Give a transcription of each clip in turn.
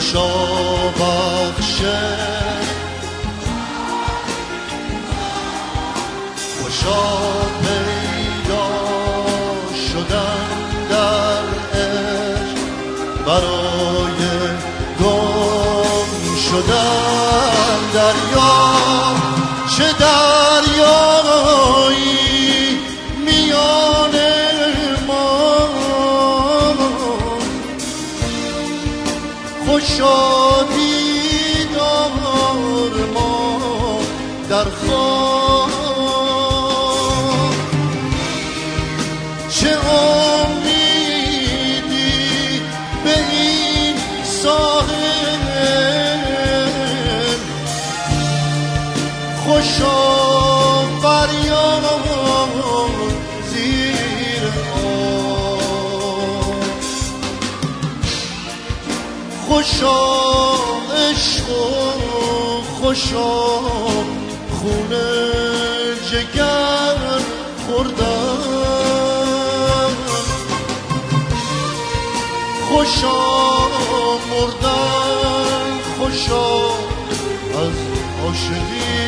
خوشا بخشه خوشا پیدا شدن در عشق برای گم شدن دریا چه دریایی میان ما خوشا دیدار ما در خواب چه امیدی به این ساحل خوشا فریاد زیر آب خوشا عشق و خوشا خونه جگر خوردن خوشا مردن خوشا از عاشقی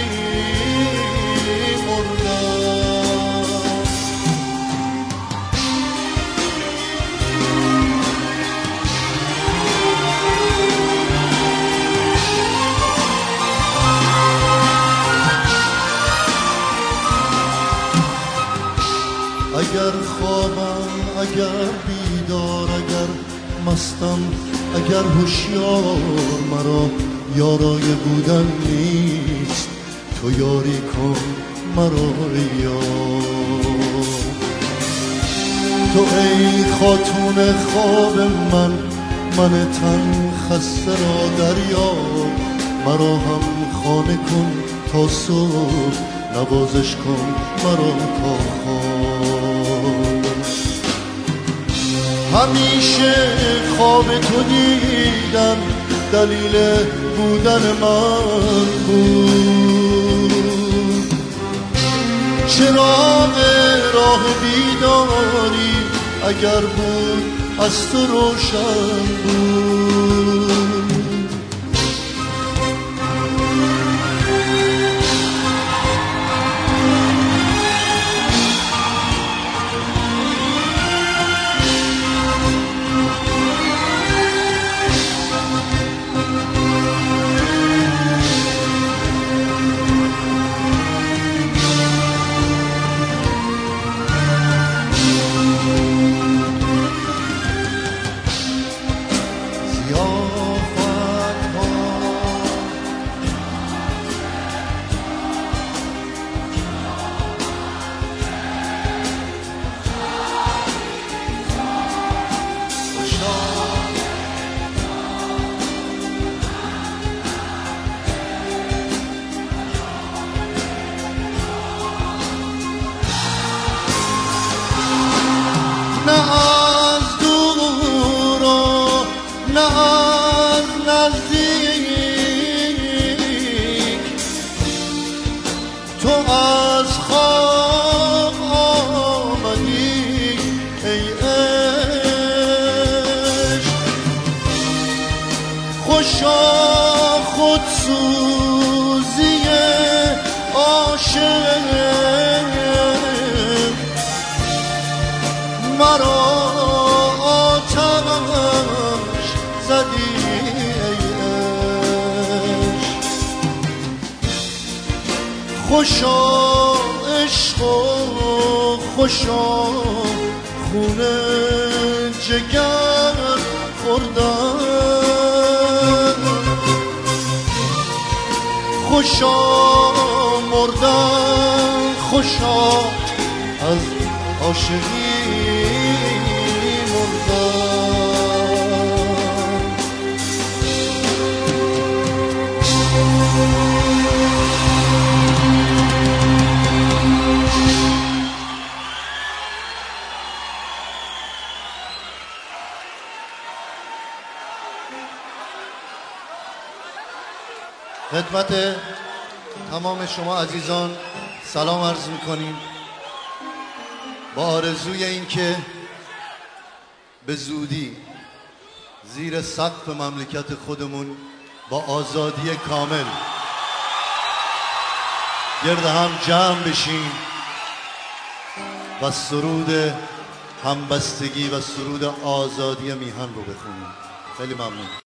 مردن اگر خوابم اگر بیدار اگر مستم اگر هوشیار مرا یارای بودن نیست تو یاری کن مرا یار تو ای خاتون خواب من تن خسته را دریا مرا هم خانه کن تا صبح نوازش کن مرا تا خواب همیشه خواب تو دیدم دلیل بودن من بود چراغ راه بیداری اگر بود از تو روشن بود نه از دور و نه از نزدیک تو از خواب آمدی ای عشق خوشا خودسوزی عاشق مرا آتش زدی ای عشق خوشا عشق و خوشا خونه جگر خوردن خوشا مردن خوشا از عاشقی خدمت تمام شما عزیزان سلام عرض میکنیم با آرزوی این که به زودی زیر سقف مملکت خودمون با آزادی کامل گرد هم جمع بشیم و سرود همبستگی و سرود آزادی میهن رو بخونیم. خیلی ممنون.